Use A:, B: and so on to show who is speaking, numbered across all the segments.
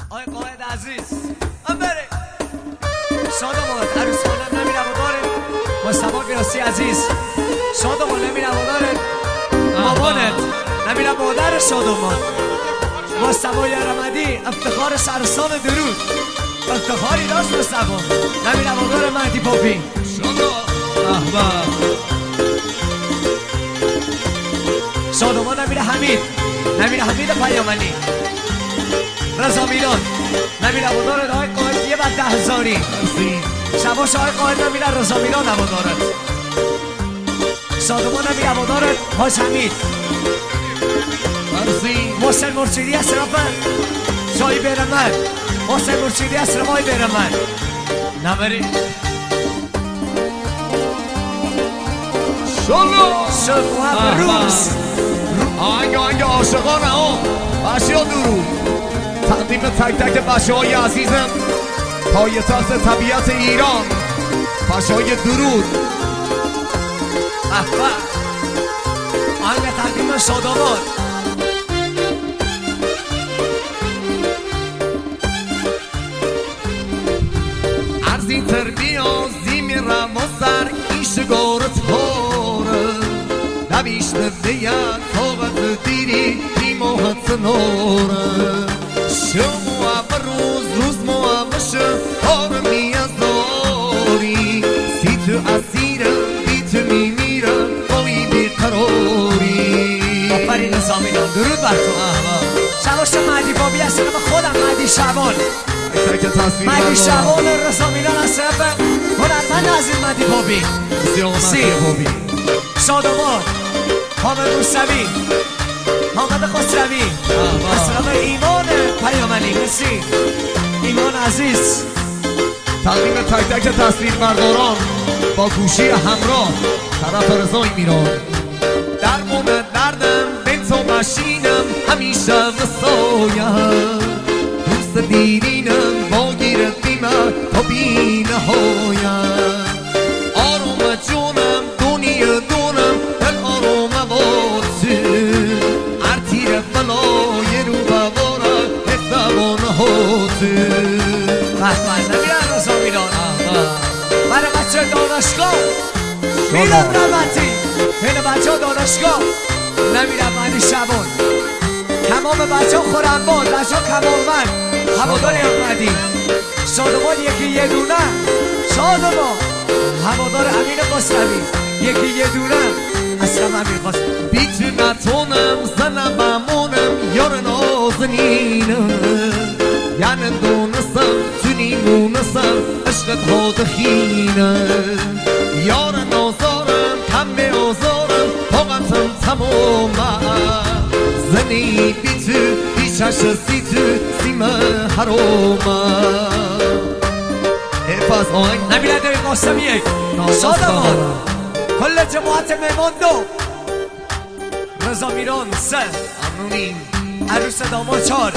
A: آقای قائد عزیز بره شادمان عروس خانم نمی رواداره مصطفی گراسی عزیز شادمان نمی رواداره مامانت نمی روادر شادمان مصطفی رمدی افتخار شهرستان درود افتخاری داشت مصطفی نمی روادار مهدی پاپی شادمان نمیره حمید پیاملی رضا میلان نمیره هوادار آقای قائد یه بعد 10,000 شباش آقای قائد نمیره رضا میلان هوادارت شادمان نمیره هوادارت حاج حمید محسن مرشدی از طرف جای برمن محسن مرشدی از طرف های برمن نبری شلو روز
B: آهنگ عاشقانه ها بچه ها درود تقدیم تک تک بچه های عزیزم پایتخت طبیعت ایران بچه های درود
A: آهنگ تقدیم شاداباد
B: ارزی تربیازی میرم و سر ایشگارت هاره نویشته بیاد طاقت دیری بیماهت ناره شما روز موامشه آرمی از داری سی تو اسیرم بی تو میمیرم بایی بیقراری
A: آفرین نظامیان درود بر تو شباش مهدی بابی از طرف خودم مهدی شعبان مهدی شعبان رضا میلان از طرف هنرمند عزیز مهدی بابی شادمان حامد موسوی حامد خسروی از طرف ایمان پیاملی مرسی ایمان عزیز
B: تقدیم تک تک تصویربرداران با گوشی همراه طرف رضای میران درمون دردم بنت و مشینم همیشه وسایم دوست دیرینم با گیردیمم تا بی نهایم آروم جونم دنیا دونم دل آروم واسه ارتیر بلای رو بوارم اتبان هاته
A: نمیرن رضا میلان برای بچه دانشگاه میلان رمتی این بچه دانشگاه نمیرن مهدی شعبان تمام بچه ها خورنبان بچه ها کمالمند هوادار احمدی شادمان یکی یه دونه شادمان هوادار امین خسروی یکی یه دونه اصلا امین خسروی
B: بیت نتونم زنم بمونم یار نازنینم یعنی دونستم جنیمونستم عشقت ها دخینم یار نازارم کم به آزارم طاقتم تمامم زنی بی تو بیشش سی تو سیمه حرامم حفظ آهنگ
A: نمیره دوی قاسم یک شادمان کل جماعت مهمان دو رضا میران سه
B: امنونیم
A: عروس داماد 4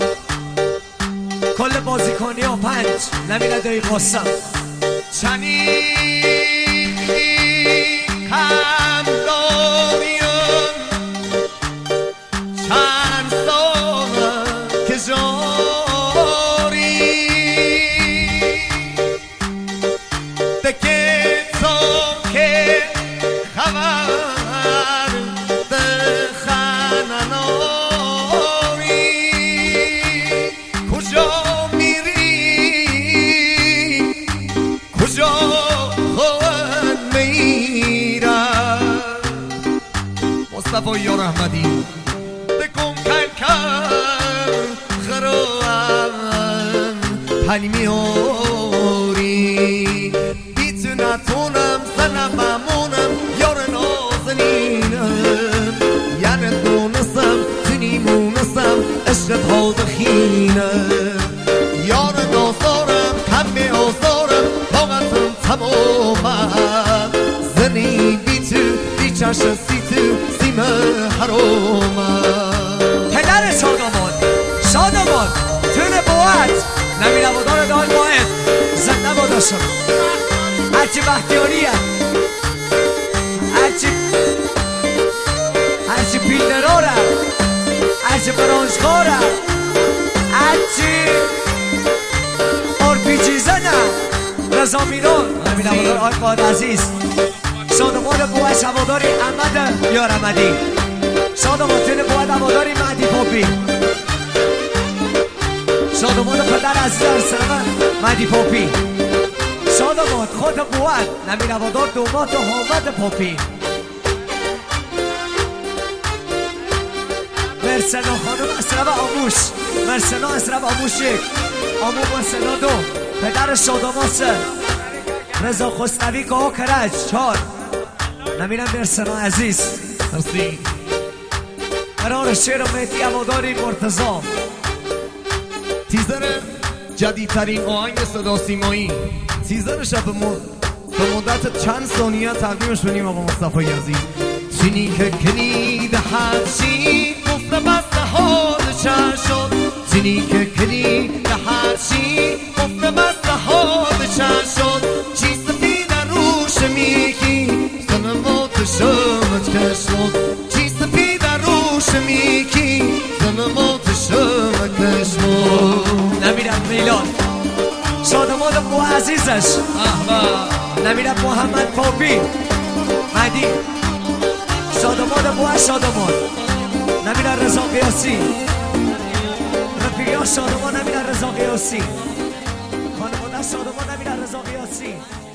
A: کل بازیکنی ها 5 نمیره دوی قاسم
B: چنی هم داریم چند سال که جاری دکه تو که خبر دخنناری کجا میری کجا خود میرم مصطفی یار احمدی دکم کن خرام پنی میاری بیت نتونم زنم بمونم یار نازنینم یعنی دونستم جنیمونستم عشقت ها دخینم یار نازارم کم به آزارم طاقتم تمامم زنی بی تو بی چش سی تو سیمه حرامم
A: پدر شادمان تون بوات نمیره بودار دار باید زنده بوداشم هرچی بختیاریه هرچی پیلدراره هرچی برانشکاره هرچی نظامیدون نمیرم بودار آی قاد عزیز شادمان بوش هواداری احمد یار احمدی شادمان تین بود هواداری مهدی پاپی شادمان پدر عزیز ارسلمه مهدی پاپی شادمان خود بود نمیرم بودار دومات و حامد پاپی مرسنا خانم اسرب آموش مرسنا اسرب آموش یک آمو مرسنا دو پدر شادماس رضا خسروی که ها کرج چار نمیرم مرسنا عزیز
B: مرسی
A: قرار شیر و مهدی هواداری مرتضا
B: تیزر جدیدترین آهنگ صدا سیمایی تیزر شب به مدت چند ثانیه تقدیمش کنیم آقا مصطفی عزیز چینی که کلید هرچی گفته بسته حال چند شد چینی که کلید هرچی گفته بسته حال چند شد چی سفید روش میکی ظلمات شمت که شد چی سفید روش میکی ظلمات شمت که شد
A: نمیرم میلاد شادمان بو عزیزش نمیرم محمد پاپی مهدی شادمان بو شادمان نمیرم رضا قیاسی رفیقی ها شادمان نمیرم رضا قیاسی خانواده شادمان نمیرم رضا قیاسی